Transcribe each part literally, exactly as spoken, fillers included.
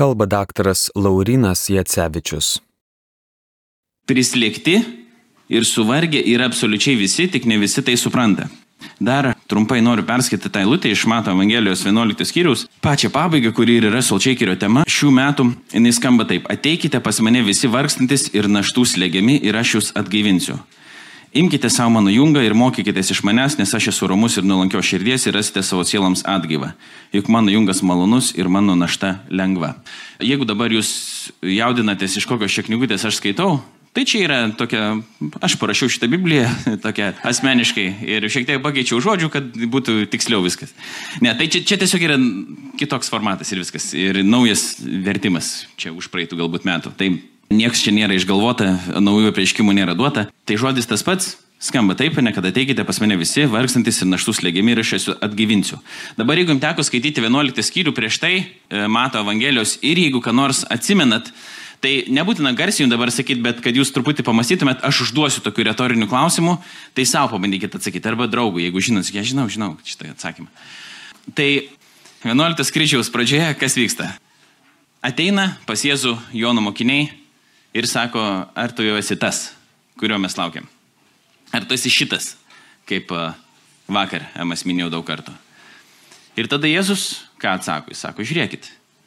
Kalba daktaras Laurynas Jacevičius. Prislėgti ir suvargę yra absoliučiai visi, tik ne visi tai supranta. Dar trumpai noriu perskaityti tą eilutę iš Mato Evangelijos vienuoliktos skyriaus. Pačią pabaigą, kuri ir yra Solčeikirio tema, šių metų jinai skamba taip. Ateikite pas mane visi vargstantis ir naštų slegiami ir aš jūs atgaivinsiu. Imkite savo mano jungą ir mokykitės iš manęs, nes aš esu romus ir nuolankios širdies ir rasite savo sieloms atgaivą. Juk mano jungas malonus ir mano našta lengva. Jeigu dabar jūs jaudinatės, iš kokios čia knygutės aš skaitau, tai čia yra tokia, aš parašiau šitą Bibliją, tokia asmeniškai ir šiek tiek pakeičiau žodžių, kad būtų tiksliau viskas. Ne, tai čia, čia tiesiog yra kitoks formatas ir viskas. Ir naujas vertimas čia už praeitų galbūt metų. Tai niekas čia nėra išgalvota, naujų apreiškimų nėra duota. Tai žodis tas pats skamba taip, ne, kad ateikite pas mane visi, vargstantis ir naštų slegiami ir aš esu atgaivinsiu. Dabar jeigu jums teko skaityti vienuoliktą skyrių prieš tai, Mato Evangelijos, ir jeigu ką nors atsimenat, tai nebūtina garsiai jums dabar sakyti, bet kad jūs truputį pamastytumėt, aš užduosiu tokių retorinių klausimų, tai savo pabandykite atsakyti, arba draugų, jeigu žinot, aš žinau, žinau šitą atsakymą. Tai vienuoliktas kryžiaus pradžioje, kas vyksta? Ateina pas Jėzų Jono mokiniai ir sako, ar tu jau esi tas, kurio mes laukiam? Ar tu esi šitas, kaip vakar Emas minėjau daug kartų? Ir tada Jėzus ką atsako? Jis sako, žiūrėkit,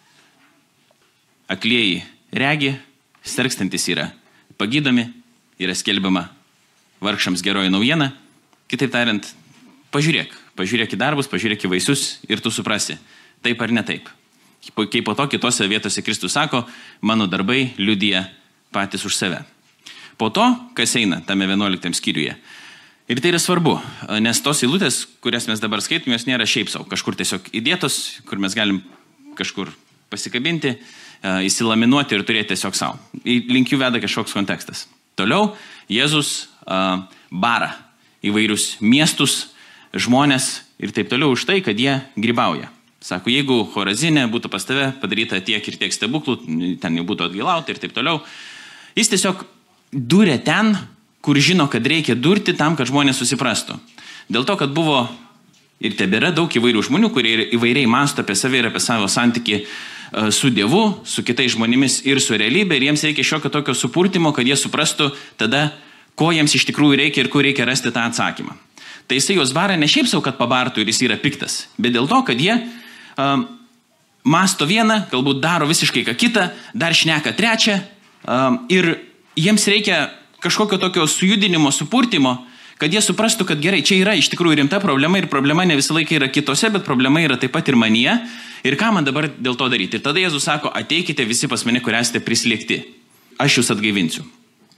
aklieji regi, sergstantis yra pagydomi, yra skelbiama vargšams geroji naujiena. Kitaip tariant, pažiūrėk, pažiūrėk į darbus, pažiūrėk į vaisius ir tu suprasi, taip ar ne taip. Kaip po to kitose vietose Kristus sako, mano darbai liudija patys už save. Po to, kas eina tame vienuoliktam skyriuje. Ir tai yra svarbu, nes tos eilutės, kurias mes dabar skaitom, jos nėra šiaip savo, kažkur tiesiog įdėtos, kur mes galim kažkur pasikabinti, įsilaminuoti ir turėti tiesiog savo. Link jų veda kažkoks kontekstas. Toliau Jėzus uh, bara įvairius miestus, žmonės ir taip toliau už tai, kad jie grybauja. Sako, jeigu Chorazinė būtų pas tave padaryta tiek ir tiek stebuklų, ten jau būtų atgailauta ir taip toliau. Jis tiesiog durė ten, kur žino, kad reikia durti tam, kad žmonės susiprastų. Dėl to, kad buvo ir tebėra daug įvairių žmonių, kurie įvairiai mąsto apie save ir apie savo santykį su Dievu, su kitais žmonėmis ir su realybė. Ir jiems reikia šiokio tokio supurtimo, kad jie suprastų tada, ko jiems iš tikrųjų reikia ir kur reikia rasti tą atsakymą. Tai jisai juos bara ne šiaip savo, kad pabartų ir jis yra piktas, bet dėl to, kad jie um, mąsto vieną, galbūt daro visiškai ką kitą, dar šneka trečią. Um, ir jiems reikia kažkokio tokio sujudinimo, supurtimo, kad jie suprastų, kad gerai, čia yra iš tikrųjų rimta problema ir problema ne visą laiką yra kitose, bet problema yra taip pat ir manyje. Ir ką man dabar dėl to daryti? Ir tada Jėzus sako, ateikite visi pas mane, kurie esate prislėgti. Aš jūs atgaivinsiu.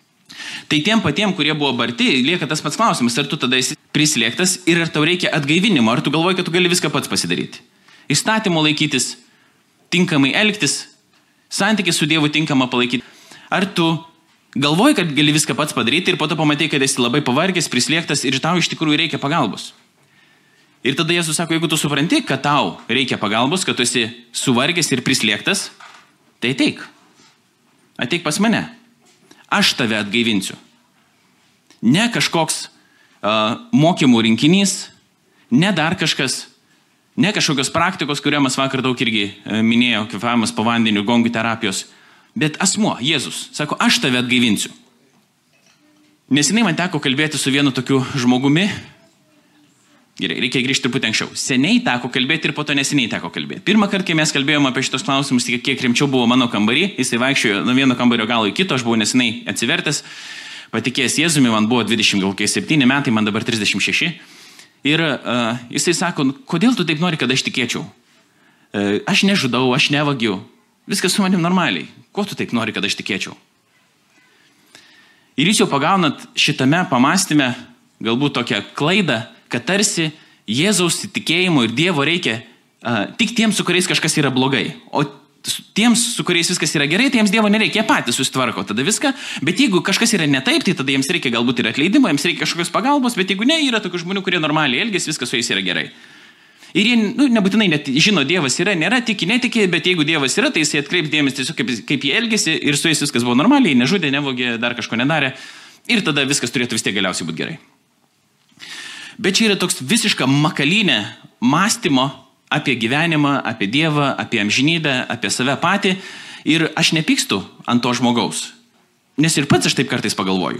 Tai tiem patiem, kurie buvo barti, lieka tas pats klausimas, ar tu tada esi prislėgtas ir ar tau reikia atgaivinimo, ar tu galvoji, kad tu gali viską pats pasidaryti. Įstatymo laikytis, tinkamai elgtis, santykį su Dievu tinkamą palaikyti. Ar tu galvoji, kad gali viską pats padaryti ir po to pamatai, kad esi labai pavargęs, prislėgtas ir tau iš tikrųjų reikia pagalbos. Ir tada Jėzus sako, jeigu tu supranti, kad tau reikia pagalbos, kad tu esi suvargęs ir prislėgtas, tai ateik. Ateik pas mane. Aš tave atgaivinsiu. Ne kažkoks uh, mokymų rinkinys, ne dar kažkas, ne kažkokios praktikos, kurią mes vakar daug irgi uh, minėjo, kvėpavimas po vandeniu, gongų terapijos, bet asmuo, Jėzus, sako, aš tave atgaivinsiu. Nesenai man teko kalbėti su vienu tokiu žmogumi. Gerai, reikia grįžti truputį anksčiau. Seniai teko kalbėti ir po to neseniai teko kalbėti. Pirmą kartą, kai mes kalbėjome apie šitos klausimus, tik kiek rimčiau buvo mano kambarį, jisai vaikščiojo nuo vieno kambario galo į kito, aš buvau nesenai atsivertęs, patikėjęs Jėzumi, man buvo dvidešimt septyni metai, man dabar trisdešimt šeši. Ir uh, jisai sako, kodėl tu taip nori, kad aš tikėčiau? Uh, aš nežudau, aš nevagiu. Viskas su manim normaliai. Ko tu taip nori, kad aš tikėčiau? Ir jūs jau pagaunat šitame pamąstyme galbūt tokią klaidą, kad tarsi Jėzaus tikėjimo ir Dievo reikia uh, tik tiems, su kuriais kažkas yra blogai. O tiems, su kuriais viskas yra gerai, tai jiems Dievo nereikia, jie patys susitvarko tada viską. Bet jeigu kažkas yra ne taip, tai tada jiems reikia galbūt ir atleidimo, jiems reikia kažkokios pagalbos, bet jeigu ne, yra tokių žmonių, kurie normaliai elgiasi, viskas su jais yra gerai. Ir jie nu, nebūtinai net žino, Dievas yra, nėra, tiki, netiki, bet jeigu Dievas yra, tai jis atkreips dėmesį tiesiog kaip, kaip jie elgesi ir su jais viskas buvo normaliai, nežudė, nevogė, dar kažko nedarė. Ir tada viskas turėtų vis tiek galiausiai būti gerai. Bet čia yra toks visiška makalynė mąstymo apie gyvenimą, apie Dievą, apie amžinybę, apie save patį. Ir aš nepykstu ant to žmogaus. Nes ir pats aš taip kartais pagalvoju.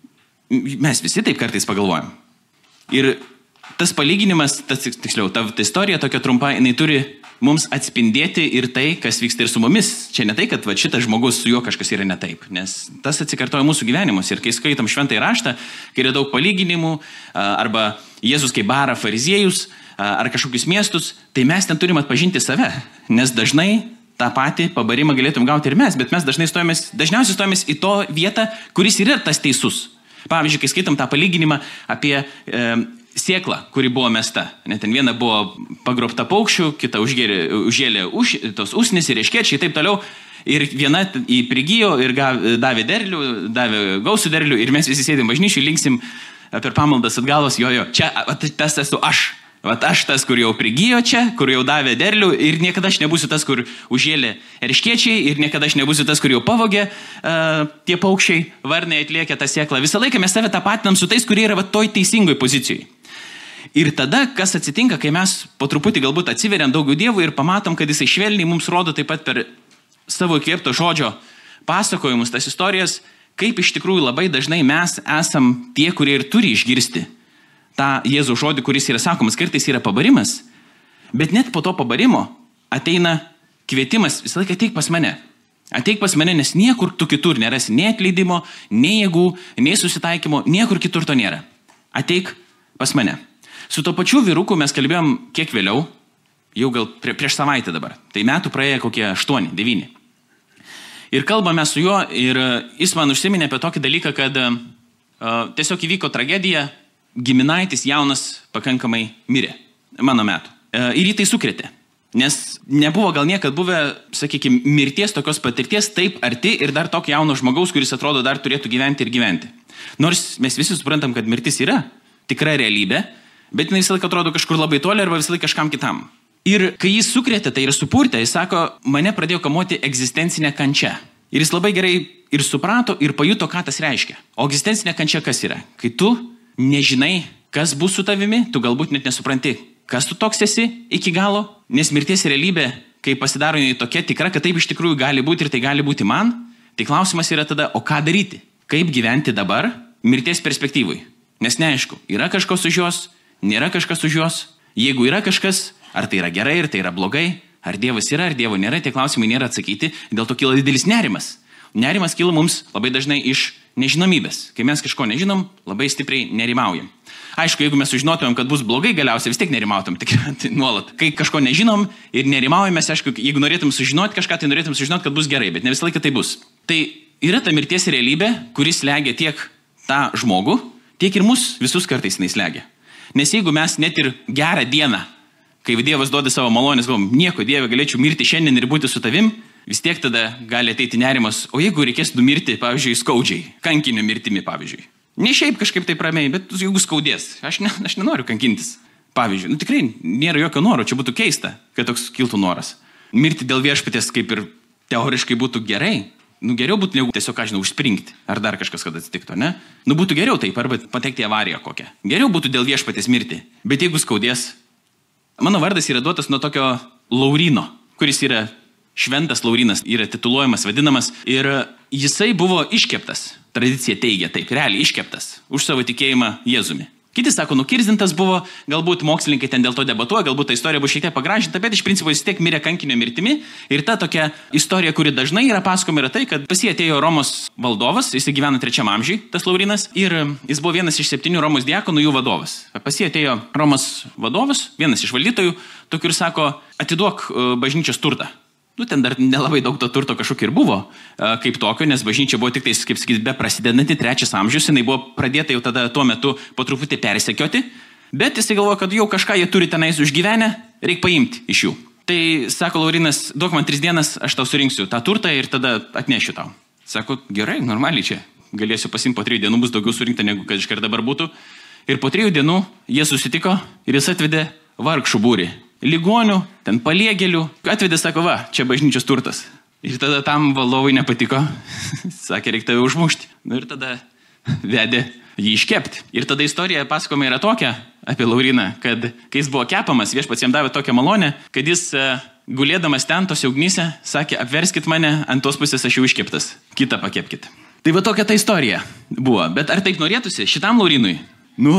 Mes visi taip kartais pagalvojam. Ir tas palyginimas, tas, tiksliau, ta, ta istorija tokia trumpa, jinai turi mums atspindėti ir tai, kas vyksta ir su mumis. Čia ne tai, kad va, šitas žmogus su juo kažkas yra ne taip. Nes tas atsikartoja mūsų gyvenimus. Ir kai skaitom šventąjį raštą, kai yra daug palyginimų, arba Jėzus kaip bara fariziejus, ar kažkokius miestus, tai mes ten turim atpažinti save. Nes dažnai tą patį pabarimą galėtum gauti ir mes, bet mes dažnai stojamės, dažniausiai stojamės į to vietą, kuris yra tas teisus. Pavyzdžiui, kai skaitom tą palyginimą apie e, sėklą, kuri buvo mesta. Ne, ten viena buvo pagrobta paukščių, kita užgėlė, užgėlė už, tos usnis ir iškėčiai ir taip toliau. Ir viena į prigijo ir gav, davė derlių, davė gausų derlių ir mes visi sėdėm bažnyčiai, linksim per pamaldas atgalos, jo, jo, čia tas esu aš. Vat aš tas, kur jau prigijo čia, kur jau davė derlių ir niekada aš nebūsiu tas, kur užėlė erškėčiai ir niekada aš nebūsiu tas, kur jau pavogė uh, tie paukščiai, varnai atliekė tą sėklą. Visą laiką mes save tapatinam su tais, kurie yra va, toj teisingoj pozicijai. Ir tada, kas atsitinka, kai mes po truputį galbūt atsiveriam daugiau Dievui ir pamatom, kad jisai švelniai mums rodo taip pat per savo įkvėpto žodžio pasakojimus, tas istorijas, kaip iš tikrųjų labai dažnai mes esam tie, kurie ir turi išgirsti tą Jėzų žodį, kuris yra sakomas, kartais yra pabarimas, bet net po to pabarimo ateina kvietimas, visą laiką ateik pas mane. Ateik pas mane, nes niekur tu kitur nerasi nei atleidimo, nei jėgų, nei susitaikymo, niekur kitur to nėra. Ateik pas mane. Su to pačiu vyruku mes kalbėjom kiek vėliau, jau gal prie, prieš savaitę dabar. Tai metų praėjo kokie aštuoni, devyni. Ir kalbame su juo ir jis man užsiminė apie tokį dalyką, kad uh, tiesiog įvyko tragedija, giminaitis jaunas pakankamai mirė mano metų. Ir jį tai sukrėtė. Nes nebuvo gal niekad buvę, sakykime, mirties tokios patirties taip arti ir dar tokio jauno žmogaus, kuris atrodo dar turėtų gyventi ir gyventi. Nors mes visi suprantam, kad mirtis yra tikra realybė, bet jinai visą laiką atrodo kažkur labai toli arba visą laiką kažkam kitam. Ir kai jis sukrėtė tai ir supurtė, jis sako, mane pradėjo kamuoti egzistencinė kančia. Ir jis labai gerai ir suprato ir pajuto, ką tas reiškia. O egzistencinė kančia kas yra? Kai tu nežinai, kas bus su tavimi, tu galbūt net nesupranti, kas tu toks esi iki galo, nes mirties realybė, kai pasidaro jinai tokia tikra, kad taip iš tikrųjų gali būti ir tai gali būti man, tai klausimas yra tada, o ką daryti? Kaip gyventi dabar mirties perspektyvui? Nes neaišku, yra kažkas už jos, nėra kažkas už jos, jeigu yra kažkas, ar tai yra gerai, ar tai yra blogai, ar Dievas yra, ar Dievo nėra, tie klausimai nėra atsakyti, dėl to kyla didelis nerimas. Nerimas kyla mums labai dažnai iš nežinomybės. Kai mes kažko nežinom, labai stipriai nerimaujam. Aišku, jeigu mes sužinotumėm, kad bus blogai galiausiai, vis tiek nerimautum, tik tai nuolat. Kai kažko nežinom ir nerimaujam, mes, aišku, jeigu norėtum sužinoti kažką, tai norėtum sužinoti, kad bus gerai, bet ne visą laiką tai bus. Tai yra ta mirties realybė, kuris slegia tiek tą žmogų, tiek ir mus visus kartais jinai slegia. Nes jeigu mes net ir gerą dieną, kai Dievas duoda savo malonės, galvom, nieko Dieve, galėčiau mirti šiandien ir būti su tavim, vis tiek tada gali ateiti nerimas, o jeigu reikės numirti, pavyzdžiui, skaudžiai, kankinio mirtimi, pavyzdžiui. Ne šiaip kažkaip taip ramiai, bet jeigu skaudės, aš, ne, aš nenoriu kankintis. Pavyzdžiui, nu tikrai nėra jokio noro, čia būtų keista, kad toks kiltų noras. Mirti dėl viešpaties kaip ir teoriškai būtų gerai, nu geriau būtų negu tiesiog, ką žinau, užspringti, ar dar kažkas, kad atsitiktų, ne? Nu būtų geriau taip, arba patekti į avariją kokią. Geriau būtų dėl viešpaties mirti, bet jeigu skaudės, mano vardas yra duotas nuo tokio Laurino, kuris yra Šventas Laurinas, yra tituluojamas, vadinamas, ir jisai buvo iškeptas, tradicija teigia taip, realiai iškeptas už savo tikėjimą Jėzumi. Kiti sako, nukirzdintas buvo, galbūt mokslininkai ten dėl to debatuoja, galbūt ta istorija buvo šiek tiek pagražinta, bet iš principo jis tiek mirė kankinio mirtimi. Ir ta tokia istorija, kuri dažnai yra pasakoma, yra tai, kad pas jį atėjo Romos valdovas, jis gyveno trečiam amžiui, tas Laurinas, ir jis buvo vienas iš septynių Romos diakonų, jų vadovas. Pas jį atėjo Romos vadovas, vienas iš valdytojų, tokių ir sako, atiduok bažnyčios turtą. Nu, ten dar nelabai daug to turto kažkokio ir buvo kaip tokio, nes bažnyčia buvo tik tais, kaip sakyti, be prasidedanti, trečias amžius, jinai buvo pradėta jau tada tuo metu po truputį persekioti, bet jisai galvoja, kad jau kažką jie turi tenais užgyvenę, reikia paimti iš jų. Tai sako Laurinas, duok man tris dienas, aš tau surinksiu tą turtą ir tada atnešiu tau. Sako, gerai, normaliai čia, galėsiu pasimti po trijų dienų, bus daugiau surinkta, negu kad iškart dabar būtų. Ir po trijų dienų jie susitiko ir jis atvedė vargšų būrį. Ligonių, ten paliegėlių, atvedė, sako, va, čia bažnyčios turtas. Ir tada tam valdovui nepatiko, sakė, reikia tave užmušti. Nu ir tada vedė jį iškepti. Ir tada istorija pasakoma yra tokia apie Lauryną, kad kai jis buvo kepamas, viešpats jam davė tokią malonę, kad jis gulėdamas ten tos ugnyse sakė, apverskit mane, ant tos pusės aš jau iškeptas, kitą pakepkit. Tai va tokia ta istorija buvo. Bet ar taip norėtųsi šitam Laurynui? Nu,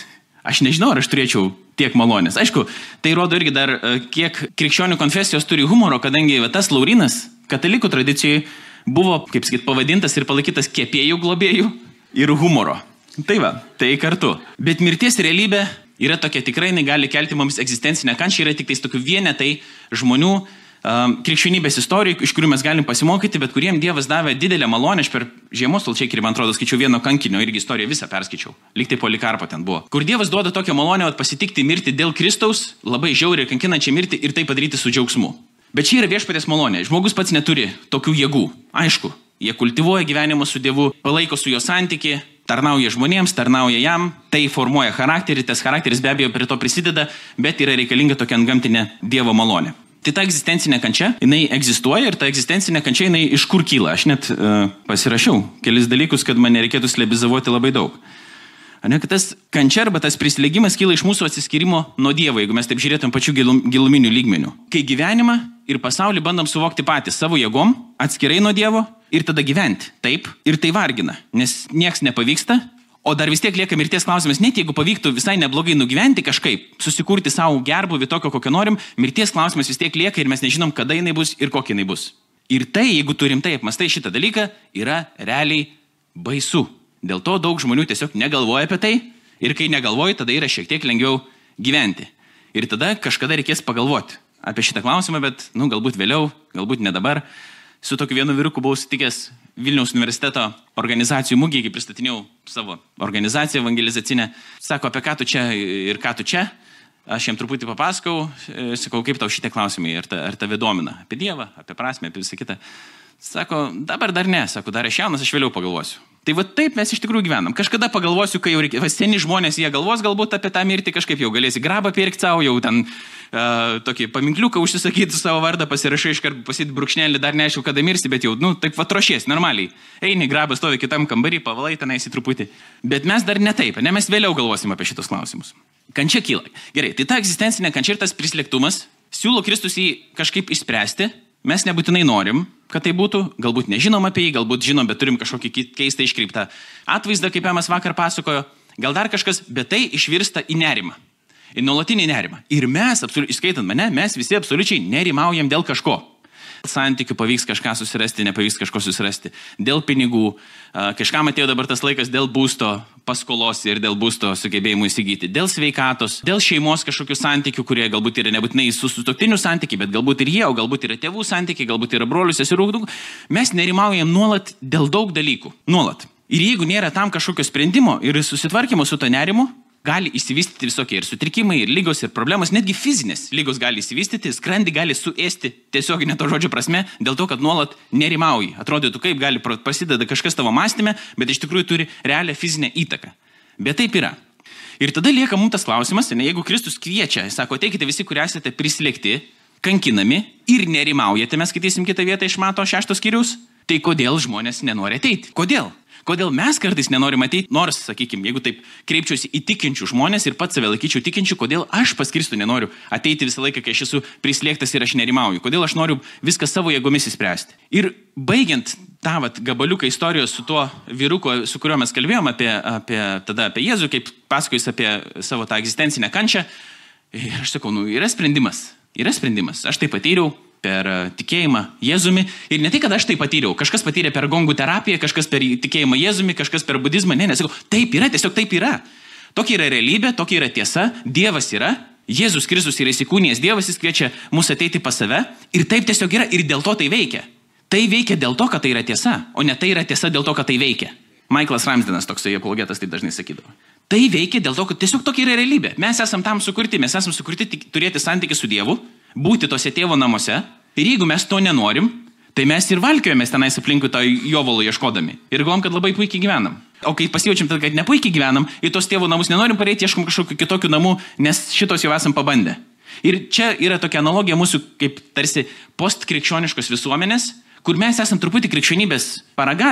aš nežinau, ar aš turėčiau tiek malonės. Aišku, tai rodo irgi dar, kiek krikščionių konfesijos turi humoro, kadangi va, tas Laurynas katalikų tradicijoje buvo, kaip sakyt, pavadintas ir palaikytas kepėjų globėjų ir humoro. Tai va, tai kartu. Bet mirties realybė yra tokia, tikrai jinai gali kelti mums egzistencinę kančią, yra tik tais tokių vienetai žmonių um, krikščionybės istorijų, iš kurių mes galim pasimokyti, bet kuriem Dievas davė didelę malonę. Aš per žiemos Tolčekirį, man atrodo, skaičiau vieno kankinio, irgi istoriją visą perskaičiau. Lyg tai Polikarpo ten buvo. Kur Dievas duoda tokią malonę pasitikti mirti dėl Kristaus, labai žiauriai kankinančią mirtį ir tai padaryti su džiaugsmu. Bet čia yra viešpaties malonė. Žmogus pats neturi tokių jėgų. Aišku, jie kultivuoja gyvenimą su Dievu, palaiko su jo santyki, tarnauja žmonėms, tarnauja jam, tai formuoja charakterį, tas charakteris be abejo prie to prisideda, bet yra reikalinga tokia antgamtinė Dievo malonė. Tai ta egzistencinė kančia, jinai egzistuoja ir ta egzistencinė kančia, jinai iš kur kyla. Aš net uh, pasirašiau kelis dalykus, kad man nereikėtų slebizavoti labai daug. Ne, kad tas kančia arba tas prisiliegimas kyla iš mūsų atsiskyrimo nuo Dievo, jeigu mes taip žiūrėtum pačių giluminių lygmenių. Kai gyvenimą ir pasaulį bandom suvokti patys savo jėgom, atskirai nuo Dievo ir tada gyventi. Taip, ir tai vargina, nes nieks nepavyksta, o dar vis tiek lieka mirties klausimas. Net jeigu pavyktų visai neblogai nugyventi kažkaip, susikurti savo gerbuvį tokio, kokio norim, mirties klausimas vis tiek lieka ir mes nežinom, kada jinai bus ir kokia jinai bus. Ir tai, jeigu turim tai apmastai šitą dalyką, yra realiai baisu. Dėl to daug žmonių tiesiog negalvoja apie tai ir kai negalvoji, tada yra šiek tiek lengviau gyventi. Ir tada kažkada reikės pagalvoti apie šitą klausimą, bet, nu, galbūt vėliau, galbūt ne dabar. Su tokiu vienu vyruku buvau sutikęs Vilniaus universiteto organizacijų mugėje, kai pristatinėjau savo organizaciją evangelizacinę. Sako, apie ką tu čia ir ką tu čia. Aš jam truputį papasakau, sakau, kaip tau šitie klausimai, ar, ta, ar tave domina. Apie Dievą, apie prasmę, apie visą kitą. Sako, dabar dar ne, sako, dar aš jaunas, aš vėliau pagalvosiu. Tai va taip mes iš tikrųjų gyvenam. Kažkada pagalvosiu, kai jau reikia, va, seni žmonės, jie galvos galbūt apie tą mirtį, kažkaip jau galėsi grabą pirkti savo, jau ten uh, tokį paminkliuką užsisakyti savo vardą, pasirašai iškart, pasit brūkšnelį, dar neaišku, kada mirsi, bet jau, nu, taip va trošies, normaliai. Eini, grabą stovi kitam kambarį, pavalai tenais į truputį. Bet mes dar ne taip, ne, mes vėliau galvosim apie šitos klausimus. Kančia kyla. Gerai, tai ta egzistencinė kančia ir tas prislėgtumas siūlo Kristus jį kažkaip išspręsti. Mes nebūtinai norim, kad tai būtų, galbūt nežinom apie jį, galbūt žinom, bet turim kažkokį keistą iškreiptą atvaizdą, kaip Emas vakar pasakojo, gal dar kažkas, bet tai išvirsta į nerimą, į nuolatinį nerimą. Ir mes, įskaitant mane, mes visi absoliučiai nerimaujam dėl kažko. Santykių pavyks kažką susirasti, nepavyks kažko susirasti. Dėl pinigų, kažkam atėjo dabar tas laikas dėl būsto paskolos ir dėl būsto sugebėjimų įsigyti. Dėl sveikatos, dėl šeimos kažkokių santykių, kurie galbūt yra nebūtinai su sutuoktinių santykiai, bet galbūt ir jie, o galbūt yra tėvų santykiai, galbūt yra brolių, seserų. Mes nerimaujam nuolat dėl daug dalykų. Nuolat. Ir jeigu nėra tam kažkokio sprendimo ir susitvarkymo su to nerimu, gali įsivystyti visokie ir sutrikimai, ir lygos, ir problemos, netgi fizinės lygos gali įsivystyti, skrandį gali suėsti tiesioginė to žodžio prasme, dėl to, kad nuolat nerimauji. Atrodytų, kaip gali prasideda kažkas tavo mąstyme, bet iš tikrųjų turi realią fizinę įtaką. Bet taip yra. Ir tada lieka mums tas klausimas, ne, jeigu Kristus kviečia, sako, ateikite visi, kurie esate prislėgti, kankinami ir nerimaujate, mes skaitysim kitą vietą iš Mato šešto skyriaus, tai kodėl žmonės nenori ateiti? Kodėl? Kodėl mes kartais nenorim ateiti, nors, sakykime, jeigu taip kreipčiausi į tikinčių žmonės ir pats save laikyčiau tikinčių, kodėl aš pas Kristų nenoriu ateiti visą laiką, kai aš esu prislėgtas ir aš nerimauju, kodėl aš noriu viską savo jėgomis įspręsti. Ir baigiant tą vat, gabaliuką istorijos su tuo vyruku, su kuriuo mes kalbėjom apie, apie, tada apie Jėzų, kaip pasakojus apie savo tą egzistencinę kančią, ir aš sakau, nu, yra sprendimas, yra sprendimas, aš tai patyriau per tikėjimą Jėzumi. Ir ne tai, kad aš tai patyriau. Kažkas patyrė per gongų terapiją, kažkas per tikėjimą Jėzumi, kažkas per budizmą. Ne, nesakau, taip yra, tiesiog taip yra. Tokia yra realybė, tokia yra tiesa. Dievas yra. Jėzus Kristus yra įsikūnijęs Dievas, jis kviečia mus ateiti pas save. Ir taip tiesiog yra. Ir dėl to tai veikia. Tai veikia dėl to, kad tai yra tiesa. O ne tai yra tiesa dėl to, kad tai veikia. Michaelas Ramsdenas, toksai apologetas, tai dažnai sakydavo. Tai veikia dėl to, kad tiesiog tokia yra realybė. Mes esam tam sukurti, mes esam sukurti turėti santykį su Dievu, būti tose tėvo namuose. Ir jeigu mes to nenorim, tai mes ir valkiojamės tenais aplinkui to jovalo ieškodami. Ir galvom, kad labai puikiai gyvenam. O kai pasijaučiam, kad nepuikiai gyvenam, į tos tėvo namus nenorim pareiti, ieškom kažkokių kitokių namų, nes šitos jau esam pabandę. Ir čia yra tokia analogija mūsų kaip tarsi postkrikščioniškos visuomenės, kur mes esam truputį krikščionybės paragavę,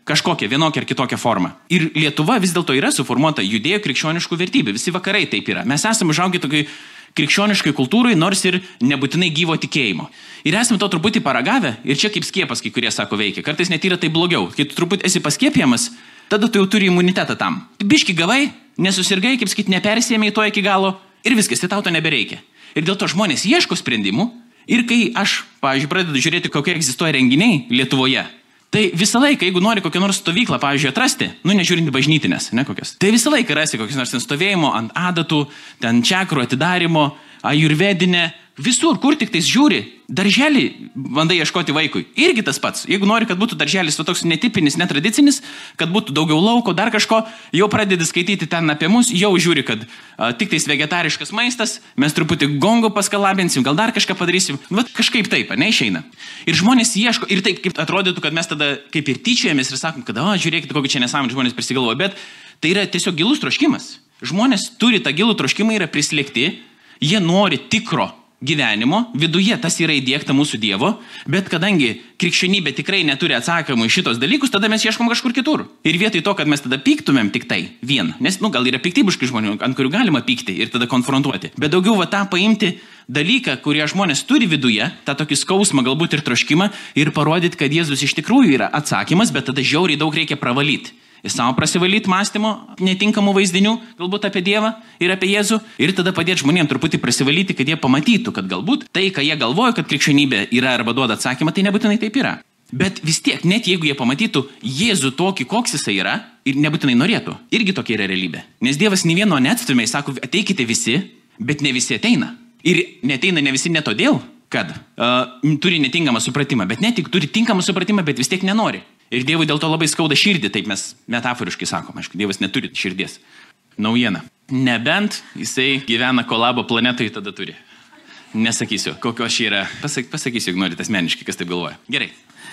kažkokią vienokią ar kitokią formą. Ir Lietuva vis dėlto yra suformuota judėjų krikščioniškų vertybių. Visi vakarai taip yra. Mes esame užaugę tokiai krikščioniškai kultūrai, nors ir nebūtinai gyvo tikėjimo. Ir esame to truputį paragavę, ir čia kaip skiepas, kai kurie sako veikia. Kartais net yra tai blogiau. Kai tu truputį esi paskiepiamas, tada tu jau turi imunitetą tam. Biški gavai, nesusirgai, kaip sakyt, nepersėmė į to iki galo ir viskas, tai tau to nebereikia. Ir dėl to žmonės ieško sprendimų. Ir kai aš, pavyzdžiui, pradedu žiūrėti, kokie egzistuoja renginiai Lietuvoje, tai visą laiką, jeigu nori kokią nors stovyklą, pavyzdžiui, atrasti, nu nežiūrint bažnytinės, ne kokias, tai visą laiką rasi kokias nors ten stovėjimo ant adatų, ten čakrų atidarimo, ajurvedinė, visur, kur tik tais žiūri, darželį bandai ieškoti vaikui. Irgi tas pats. Jeigu nori, kad būtų darželis va toks netipinis, netradicinis, kad būtų daugiau lauko, dar kažko, jau pradedi skaityti ten apie mus, jau žiūri, kad a, tik tais vegetariškas maistas, mes truputį gongo paskalabinsim, gal dar kažką padarysim. Vat kažkaip taip, neišeina. Ir žmonės ieško, ir taip, kaip atrodytų, kad mes tada kaip ir tyčiojamės ir sakom, kad, o, žiūrėkite, kokį čia nesąmonę žmonės prisigalvoja, bet tai yra tiesiog gilus troškimas. Žmonės turi tą gilų troškimą, yra prislėgti, jie nori tikro gyvenimo, viduje tas yra įdiegta mūsų Dievo, bet kadangi krikščionybė tikrai neturi atsakymų į šitos dalykus, tada mes ieškom kažkur kitur. Ir vietoj to, kad mes tada pyktumėm tik tai vieną, nes, nu, gal yra piktybiški žmonių, ant kurių galima pykti ir tada konfrontuoti, bet daugiau va tą paimti dalyką, kurį žmonės turi viduje, tą tokį skausmą, galbūt ir troškimą, ir parodyti, kad Jėzus iš tikrųjų yra atsakymas, bet tada žiauriai daug reikia pravalyti. Į savo prasivalyti mąstymo, netinkamų vaizdinių, galbūt apie Dievą ir apie Jėzų, ir tada padėti žmonėms truputį prasivalyti, kad jie pamatytų, kad galbūt tai, ką jie galvoja, kad krikščionybė yra arba duoda atsakymą, tai nebūtinai taip yra. Bet vis tiek, net jeigu jie pamatytų Jėzų tokį, koks jisai yra, ir nebūtinai norėtų, irgi tokia yra realybė. Nes Dievas nei vieno neatstumia, jis sako, ateikite visi, bet ne visi ateina. Ir neteina ne visi ne todėl, kad uh, turi netinkamą supratimą, bet ne tik turi tinkamą supratimą, bet vis tiek nenori. Ir Dievui dėl to labai skauda širdį, taip mes metaforiškai sakom, aišku, Dievas neturi širdies. Naujiena. Nebent jisai gyvena kolabo planetoje, tada turi. Nesakysiu, kokios čia yra. Pasak, pasakysiu, jeigu norite asmeniškai, kas taip galvoja. Gerai.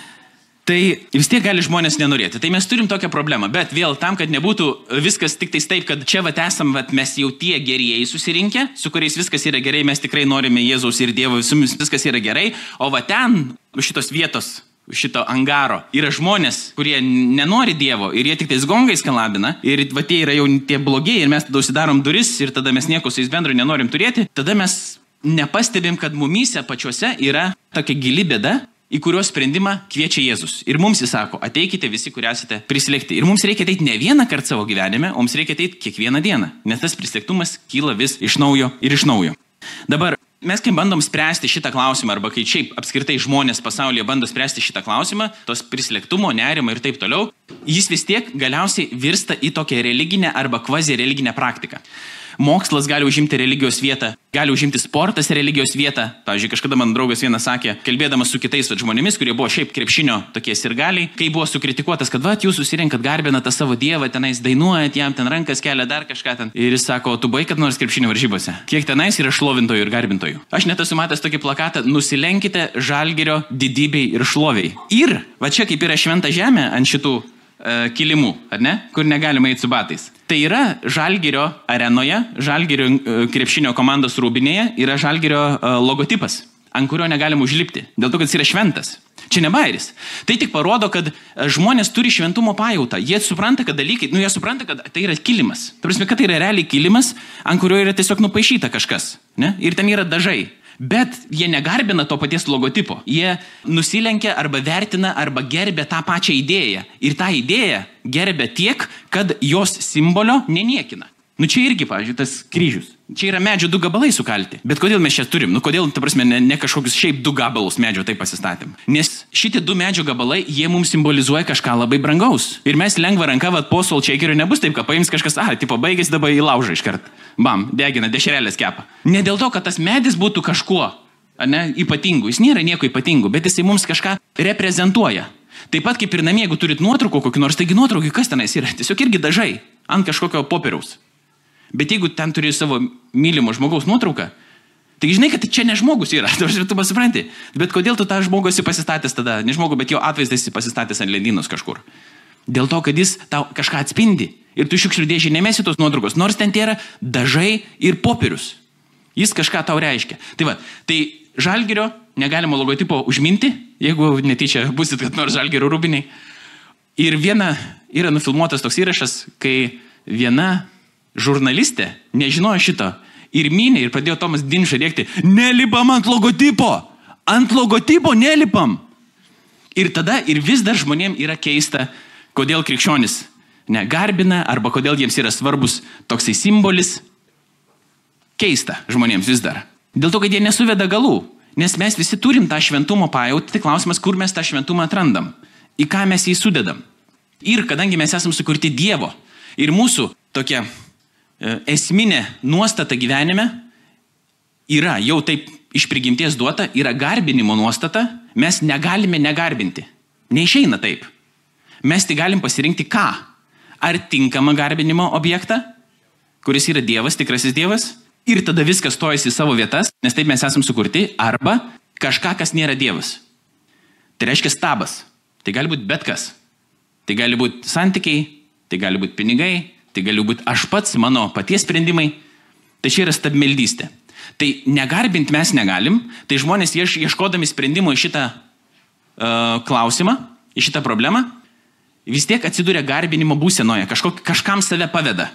Tai vis tiek gali žmonės nenorėti. Tai mes turim tokią problemą, bet vėl tam, kad nebūtų viskas tik tais taip, kad čia vat esam, vat mes jau tie gerieji susirinkę, su kuriais viskas yra gerai, mes tikrai norime Jėzaus ir Dievo, viskas yra gerai, o va ten, šitos vietos, šito angaro, yra žmonės, kurie nenori Dievo ir jie tik tais gongais kalabina ir va tie yra jau tie blogiai ir mes tada užsidarom duris ir tada mes nieko su jais bendro nenorim turėti, tada mes nepastebim, kad mumyse pačiuose yra tokia gili bėda, į kurios sprendimą kviečia Jėzus. Ir mums jis sako, ateikite visi, kurie esate prislėgti. Ir mums reikia ateiti ne vieną kartą savo gyvenime, o mums reikia ateiti kiekvieną dieną, nes tas prislėgtumas kyla vis iš naujo ir iš naujo. Dabar mes kai bandom spręsti šitą klausimą, arba kai šiaip apskritai žmonės pasaulyje bando spręsti šitą klausimą, tos prislėgtumo, nerimo ir taip toliau, jis vis tiek galiausiai virsta į tokią religinę arba kvazi religinę praktiką. Mokslas gali užimti religijos vietą, gali užimti sportas religijos vietą. Pavyzdžiui, kažkada man draugas vienas sakė, kalbėdamas su kitais vat, žmonėmis, kurie buvo šiaip krepšinio tokie sirgaliai, kai buvo sukritikuotas, kad vat jūs susirinkat, garbinat tą savo Dievą, tenais dainuojat, jam ten rankas kelia dar kažką ten. Ir jis sako, tu buvai kad nors krepšinio varžybose. Kiek tenais yra šlovintojų ir garbintojų. Aš net esu matęs tokį plakatą, nusilenkite Žalgirio didybei ir šloviai. Ir va čia kaip yra šventa žemė ant šitų kilimų, ar ne, kur negalima eiti su batais. Tai yra Žalgirio arenoje, Žalgirio krepšinio komandos rūbinėje yra Žalgirio logotipas, ant kurio negalima užlipti, dėl to, kad jis yra šventas. Čia ne bairis. Tai tik parodo, kad žmonės turi šventumo pajautą. Jie supranta, kad dalykai, nu jie supranta, kad tai yra kilimas. Tai prasme, kad tai yra realiai kilimas, ant kurio yra tiesiog nupaišyta kažkas, ne? Ir ten yra dažai. Bet jie negarbina to paties logotipo. Jie nusilenkia arba vertina arba gerbia tą pačią idėją. Ir tą idėją gerbia tiek, kad jos simbolio neniekina. Nu čia irgi, pavyzdžiui, tas kryžius. Čia yra medžio du gabalai sukalti. Bet kodėl mes čia turim? Nu kodėl, ta prasme, ne, ne kažkokius šiaip du gabalus medžio taip pasistatėm? Nes šitie du medžio gabalai, jie mums simbolizuoja kažką labai brangaus. Ir mes lengva ranka, vad po solčeikeriu nebus taip, kad paims kažkas, ah, tipo baigėsi dabar į laužą iškart. Bam, degina, dešrelės kepa. Ne dėl to, kad tas medis būtų kažkuo, ne, ypatingu. Jis nėra nieko ypatingu, bet jisai mums kažką reprezentuoja. Taip pat kaip ir namie, jeigu turit nuotraukų kokį nors, taigi nuotraukai, kas tenais yra? Tiesiog irgi dažai ant kažkokio popieriaus. Bet jeigu ten turi savo mylimo žmogaus nuotrauką, tai žinai, kad čia ne žmogus yra, tu pasipranti. Bet kodėl tu tą žmogų esi pasistatęs tada, ne žmogų, bet jo atvaizdas esi pasistatęs ant lentynos kažkur. Dėl to, kad jis tau kažką atspindi. Ir tu šiukšlių dėžį nemesi tos nuotraukos, nors ten yra dažai ir popierius. Jis kažką tau reiškia. Tai va, tai Žalgirio negalima logotipo užminti, jeigu netyčia busit kad nors Žalgirio rūbiniai. Ir viena yra nufilmuotas toks įrašas, kai viena žurnalistė nežinojo šito ir mynė ir pradėjo Tomas Dinša rėkti, nelipam ant logotipo, ant logotipo nelipam. Ir tada ir vis dar žmonėm yra keista, kodėl krikščionis negarbina arba kodėl jiems yra svarbus toksai simbolis. Keista žmonėms vis dar. Dėl to, kad jie nesuveda galų, nes mes visi turim tą šventumo pajautį, tai klausimas, kur mes tą šventumą atrandam, į ką mes jį sudedam. Ir kadangi mes esam sukurti Dievo ir mūsų tokia esminė nuostata gyvenime yra jau taip iš prigimties duota, yra garbinimo nuostata, mes negalime negarbinti. Neišeina taip. Mes tik galim pasirinkti ką? Ar tinkamą garbinimo objektą, kuris yra Dievas, tikrasis Dievas, ir tada viskas stojasi į savo vietas, nes taip mes esam sukurti, arba kažką, kas nėra Dievas. Tai reiškia stabas. Tai gali būti bet kas. Tai gali būti santykiai, tai gali būti pinigai, tai gali būti aš pats, mano paties sprendimai. Tai čia yra stabmeldystė. Tai negarbinti mes negalim, tai žmonės ieš, ieškodami sprendimo į šitą uh, klausimą, į šitą problemą, vis tiek atsiduria garbinimo būsenoje, kažkok, kažkam save paveda.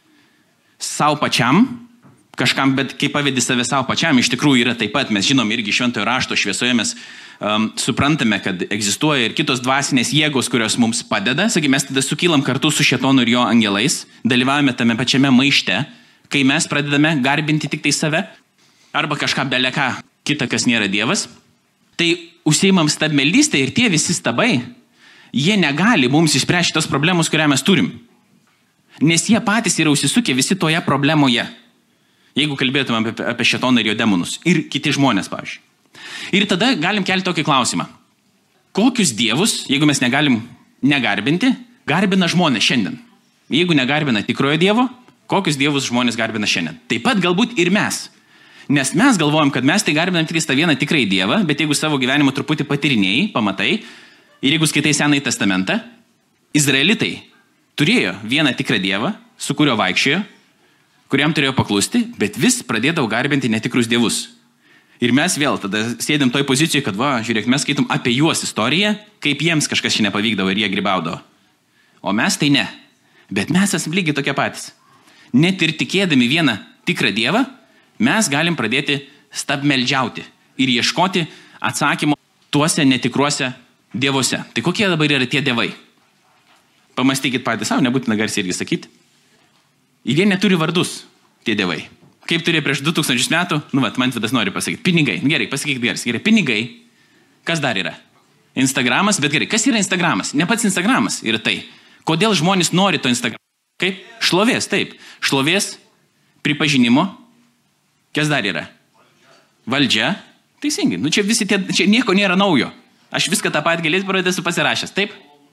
Sau pačiam, kažkam, bet kai pavedi save savo pačiam, iš tikrųjų yra taip pat, mes žinom irgi šventojo rašto šviesoje, mes um, suprantame, kad egzistuoja ir kitos dvasinės jėgos, kurios mums padeda. Sakykime, mes tada sukylam kartu su šėtonu ir jo angelais, dalyvavome tame pačiame maište, kai mes pradedame garbinti tik tai save, arba kažką beleką kitą, kas nėra Dievas. Tai užsiimam stabmeldystę ir tie visi stabai, jie negali mums išspręsti tos problemos, kurią mes turim. Nes jie patys yra užsisukę visi toje problemoje. Jeigu kalbėtume apie, apie šėtoną ir jo demonus. Ir kiti žmonės, pavyzdžiui. Ir tada galim kelti tokį klausimą. Kokius dievus, jeigu mes negalim negarbinti, garbina žmonės šiandien? Jeigu negarbina tikrojo Dievo, kokius dievus žmonės garbina šiandien? Taip pat galbūt ir mes. Nes mes galvojam, kad mes tai garbinam tik tą vieną tikrąjį Dievą, bet jeigu savo gyvenimo truputį patyrinėjai, pamatai, ir jeigu skaitai Senąjį testamentą, izraelitai turėjo vieną tikrą Dievą, su kuriuo vaikščiojo, kuriam turėjo paklusti, bet vis pradėdavo garbinti netikrus dievus. Ir mes vėl tada sėdėm toj pozicijoje, kad va, žiūrėk, mes skaitom apie juos istoriją, kaip jiems kažkas šiandien nepavykdavo ir jie grybaudavo. O mes tai ne. Bet mes esame lygiai tokie patys. Net ir tikėdami vieną tikrą Dievą, mes galim pradėti stabmeldžiauti ir ieškoti atsakymo tuose netikruose dievuose. Tai kokie dabar yra tie dievai? Pamastykit patys savo, nebūtina garsiai irgi sakyti. Ir jie neturi vardus, tie dievai. Kaip turėjo prieš du tūkstančius metų, nu vat, man Vidas nori pasakyti, pinigai. Gerai, pasakykit garsiai. Gerai, pinigai. Kas dar yra? Instagramas, bet gerai, kas yra Instagramas? Ne pats Instagramas yra tai. Kodėl žmonės nori to Instagram? Kaip? Šlovės, taip. Šlovės, pripažinimo. Kas dar yra? Valdžia. Teisingai. Nu čia visi tie, čia nieko nėra naujo. Aš viską tą pat galės pradėsiu pasirašęs. Taip?